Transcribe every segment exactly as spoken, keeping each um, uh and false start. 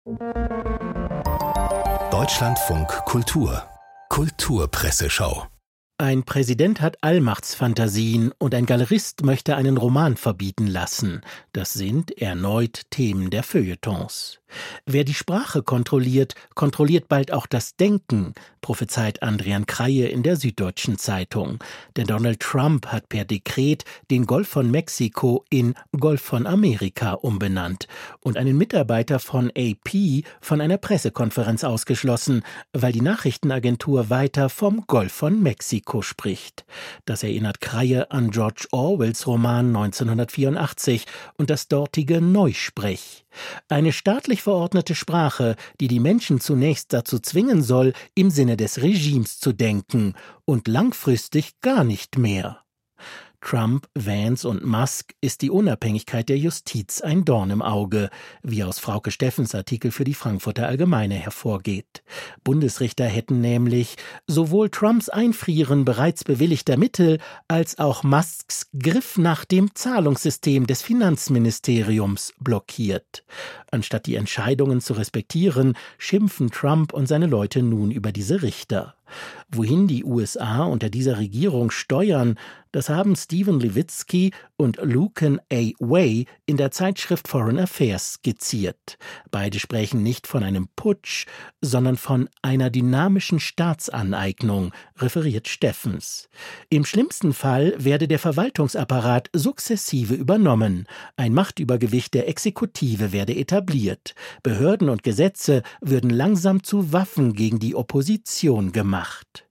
Deutschlandfunk Kultur Kulturpresseschau. Ein Präsident hat Allmachtsfantasien und ein Galerist möchte einen Roman verbieten lassen. Das sind erneut Themen der Feuilletons. Wer die Sprache kontrolliert, kontrolliert bald auch das Denken, prophezeit Andrian Kreie in der Süddeutschen Zeitung. Denn Donald Trump hat per Dekret den Golf von Mexiko in Golf von Amerika umbenannt und einen Mitarbeiter von A P von einer Pressekonferenz ausgeschlossen, weil die Nachrichtenagentur weiter vom Golf von Mexiko spricht. Das erinnert Kreie an George Orwells Roman neunzehnhundertvierundachtzig und das dortige Neusprech. Eine staatlich verordnete Sprache, die die Menschen zunächst dazu zwingen soll, im Sinne des Regimes zu denken und langfristig gar nicht mehr. Trump, Vance und Musk ist die Unabhängigkeit der Justiz ein Dorn im Auge, wie aus Frauke Steffens Artikel für die Frankfurter Allgemeine hervorgeht. Bundesrichter hätten nämlich sowohl Trumps Einfrieren bereits bewilligter Mittel als auch Musks Griff nach dem Zahlungssystem des Finanzministeriums blockiert. Anstatt die Entscheidungen zu respektieren, schimpfen Trump und seine Leute nun über diese Richter. Wohin die U S A unter dieser Regierung steuern, das haben Steven Levitsky und Lucan A. Way in der Zeitschrift Foreign Affairs skizziert. Beide sprechen nicht von einem Putsch, sondern von einer dynamischen Staatsaneignung, referiert Steffens. Im schlimmsten Fall werde der Verwaltungsapparat sukzessive übernommen. Ein Machtübergewicht der Exekutive werde etabliert. Behörden und Gesetze würden langsam zu Waffen gegen die Opposition gemacht.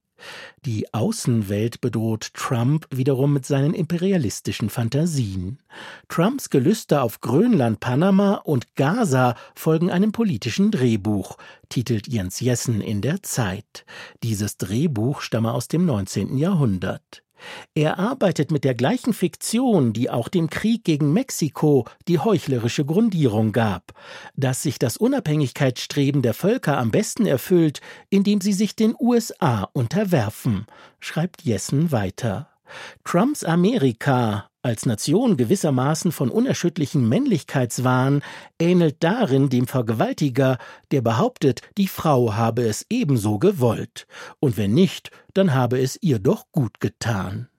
Die Außenwelt bedroht Trump wiederum mit seinen imperialistischen Fantasien. Trumps Gelüste auf Grönland, Panama und Gaza folgen einem politischen Drehbuch, titelt Jens Jessen in der Zeit. Dieses Drehbuch stamme aus dem neunzehnten Jahrhundert. Er arbeitet mit der gleichen Fiktion, die auch dem Krieg gegen Mexiko die heuchlerische Grundierung gab, dass sich das Unabhängigkeitsstreben der Völker am besten erfüllt, indem sie sich den U S A unterwerfen, schreibt Jessen weiter. Trumps Amerika, als Nation gewissermaßen von unerschütterlichem Männlichkeitswahn, ähnelt darin dem Vergewaltiger, der behauptet, die Frau habe es ebenso gewollt, und wenn nicht, dann habe es ihr doch gut getan.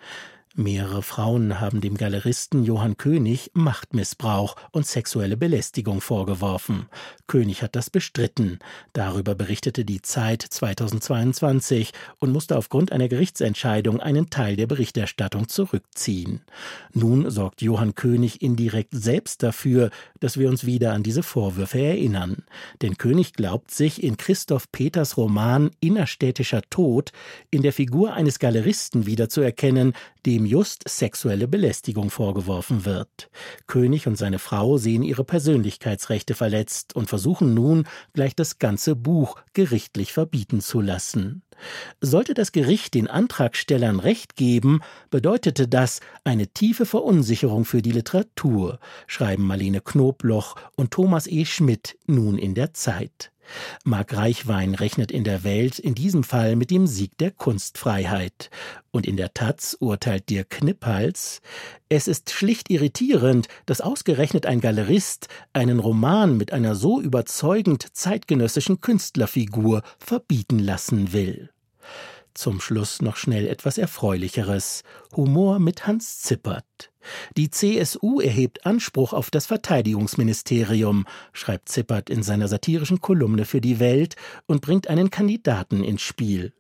Mehrere Frauen haben dem Galeristen Johann König Machtmissbrauch und sexuelle Belästigung vorgeworfen. König hat das bestritten. Darüber berichtete die Zeit zweitausendzweiundzwanzig und musste aufgrund einer Gerichtsentscheidung einen Teil der Berichterstattung zurückziehen. Nun sorgt Johann König indirekt selbst dafür, dass wir uns wieder an diese Vorwürfe erinnern. Denn König glaubt sich in Christoph Peters Roman Innerstädtischer Tod in der Figur eines Galeristen wiederzuerkennen, dem just sexuelle Belästigung vorgeworfen wird. König und seine Frau sehen ihre Persönlichkeitsrechte verletzt und versuchen nun, gleich das ganze Buch gerichtlich verbieten zu lassen. Sollte das Gericht den Antragstellern Recht geben, bedeutete das eine tiefe Verunsicherung für die Literatur, schreiben Marlene Knobloch und Thomas E. Schmidt nun in der Zeit. Marc Reichwein rechnet in der Welt in diesem Fall mit dem Sieg der Kunstfreiheit. Und in der Taz urteilt Dirk Kniphals: Es ist schlicht irritierend, dass ausgerechnet ein Galerist einen Roman mit einer so überzeugend zeitgenössischen Künstlerfigur verbieten lassen will. Zum Schluss noch schnell etwas Erfreulicheres: Humor mit Hans Zippert. Die C S U erhebt Anspruch auf das Verteidigungsministerium, schreibt Zippert in seiner satirischen Kolumne für die Welt und bringt einen Kandidaten ins Spiel.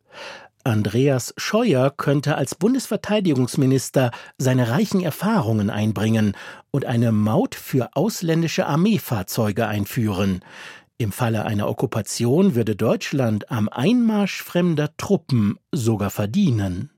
Andreas Scheuer könnte als Bundesverteidigungsminister seine reichen Erfahrungen einbringen und eine Maut für ausländische Armeefahrzeuge einführen. Im Falle einer Okkupation würde Deutschland am Einmarsch fremder Truppen sogar verdienen.